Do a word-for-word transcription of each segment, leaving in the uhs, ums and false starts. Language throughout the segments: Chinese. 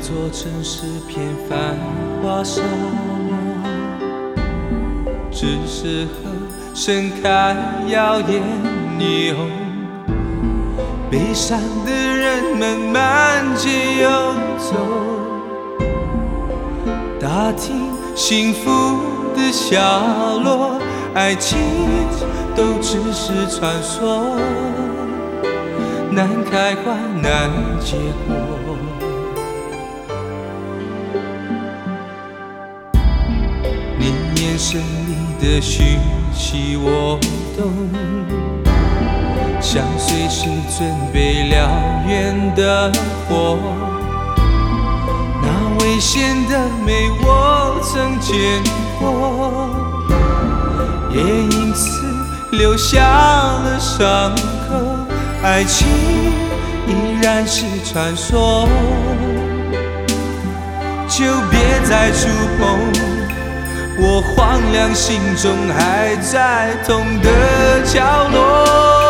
座城市片繁华沙漠，只适合盛开耀眼霓虹。悲伤的人们满街游走，打听幸福的下落，爱情都只是传说，难开花难结果。你眼神里的讯息我懂，像随时准备燎原的火，那危险的美我曾见过，也因此留下了伤口。爱情依然是传说，就别再触碰我荒凉心中还在痛的角落。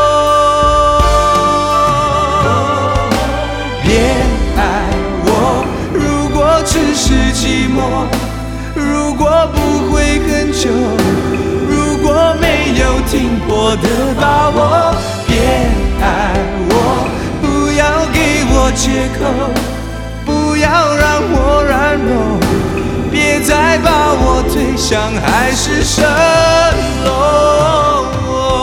别爱我，如果只是寂寞，如果不会很久，如果没有停泊的把握。别爱我，不要给我借口，不要让我软弱，别再把我推向海市蜃楼。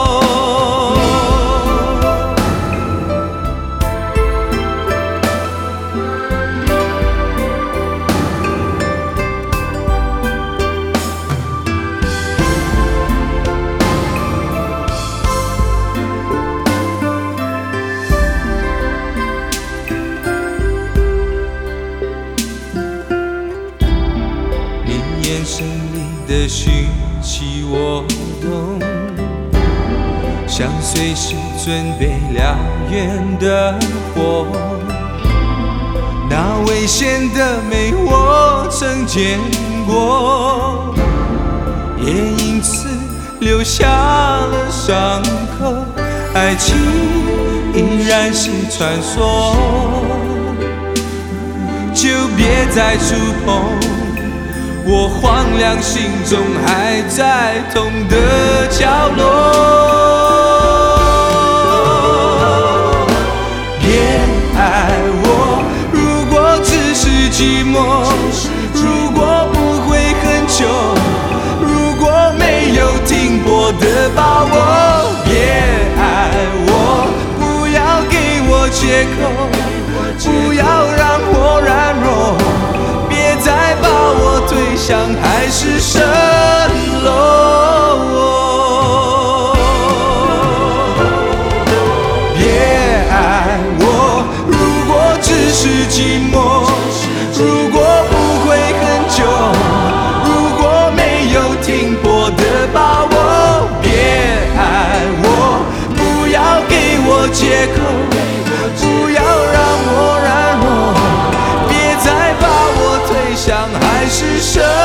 眼神里的讯息我懂，像随时准备燎原的火，那危险的美我曾见过，也因此留下了伤口。爱情依然是传说，就别再触碰我荒凉心中还在痛的角落。别爱我，如果只是寂寞，如果不会很久，如果没有停泊的把握。别爱我，不要给我借口，不要让我软弱，别再把我推向海市蜃楼。别爱我，如果只是寂寞，如果不会很久，如果没有停泊的把握。别爱我，不要给我借口，不要让我软弱，别再把我推向海市蜃楼。